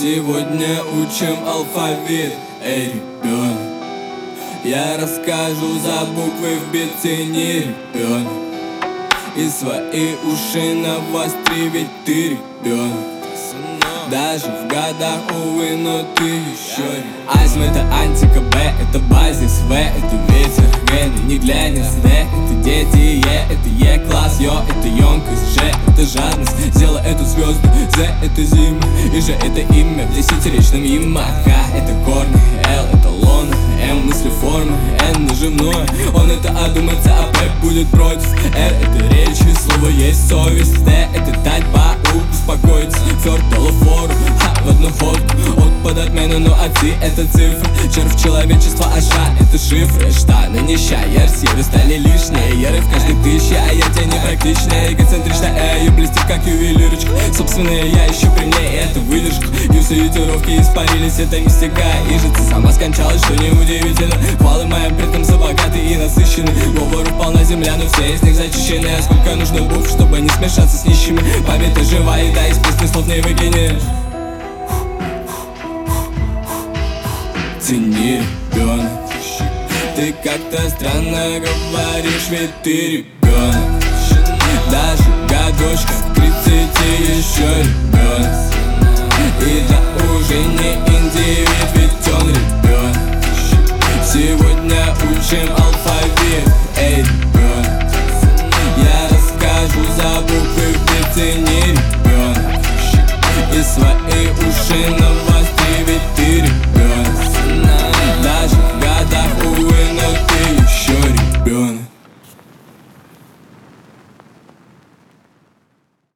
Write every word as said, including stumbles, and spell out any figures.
Сегодня учим алфавит, эй, ребенок. Я расскажу за буквы в бит, ты не ребенок. И свои уши навостри, ведь ты ребенок. Даже в годах, увы, но ты еще не. Азм это антика, Б это базис, В это ветер, Г не глянец, Д это дети, Е это Е-класс, Ё это емкость, Ж это жадность, сделай эту звезду, З это зима, и Ж это имя в десятиречном има. К это корни, Л это лона, М мысли формы, Н нажимное, он это одумается, а П будет против. Р это речь, и слово есть совесть, Т это дать по успокоиться, Фёрд дало фору, ха, в одну ходку, от под отмену, ну а ты это цифра, червь человечества, а Ш это шифры, штаны нища, ярсиры стали лишние, яры в каждой тысяче, а я тебя непрактичная, эгоцентричная, и блестит как ювелирочка, собственная я еще при мне, это выдержка, юсы и тировки испарились, это мистика, и же ты сама скончалась, что неудивительно, хвалы моим предкам за богатый и насыщенный, говору полна земля, но все из них зачищены, а сколько нужно букв, чтобы не смешаться с нищими, память ты жива, и да, из песни слов не выкинешь. Ты не ребенок, ты как-то странно говоришь, ведь ты ребенок. Даже годочкам тридцати еще ребенок. И да уже не индивид, ведь он ребенок. Сегодня учим алфавит.